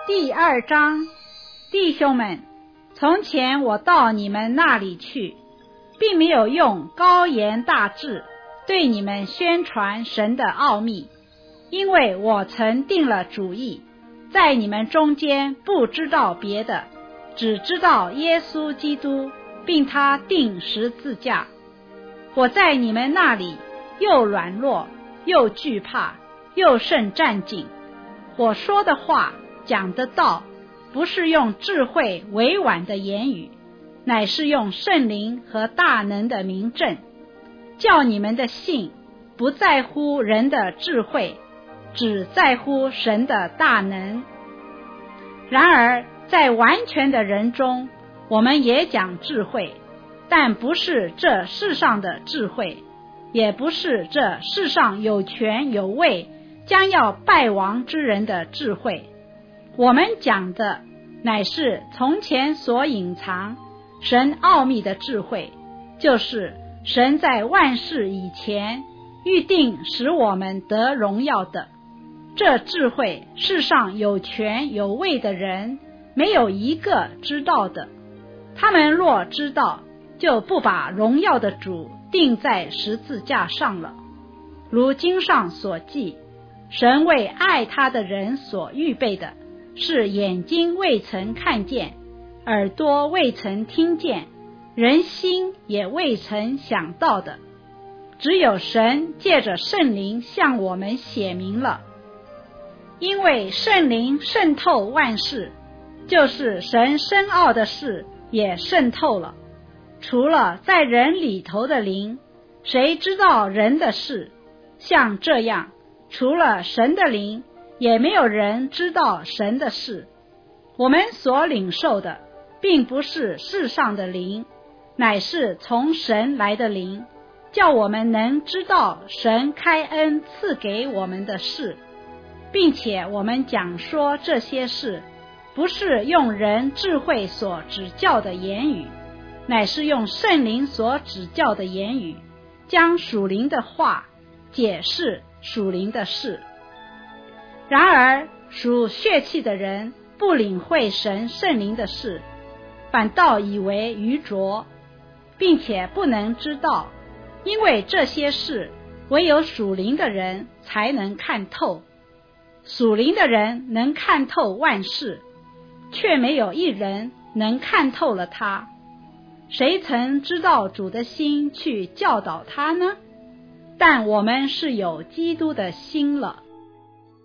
第2章，弟兄们，从前我到你们那里去，并没有用高言大志对你们宣传神的奥秘，因为我曾定了主意，在你们中间不知道别的，只知道耶稣基督，并他钉十字架。我在你们那里又软弱，又惧怕，又甚战兢。我说的话，讲的道，不是用智慧委婉的言语，乃是用圣灵和大能的明证，叫你们的信不在乎人的智慧，只在乎神的大能。然而在完全的人中，我们也讲智慧，但不是这世上的智慧，也不是这世上有权有位将要败亡之人的智慧。我们讲的乃是从前所隐藏神奥秘的智慧，就是神在万事以前预定使我们得荣耀的。这智慧世上有权有位的人没有一个知道的，他们若知道，就不把荣耀的主钉在十字架上了。如经上所记，神为爱他的人所预备的，是眼睛未曾看见，耳朵未曾听见，人心也未曾想到的，只有神借着圣灵向我们显明了。因为圣灵渗透万事，就是神深奥的事也渗透了。除了在人里头的灵，谁知道人的事？像这样，除了神的灵，也没有人知道神的事。我们所领受的，并不是世上的灵，乃是从神来的灵，叫我们能知道神开恩赐给我们的事，并且我们讲说这些事，不是用人智慧所指教的言语，乃是用圣灵所指教的言语，将属灵的话解释属灵的事。然而属血气的人不领会神圣灵的事，反倒以为愚拙，并且不能知道，因为这些事唯有属灵的人才能看透。属灵的人能看透万事，却没有一人能看透了他。谁曾知道主的心去教导他呢？但我们是有基督的心了。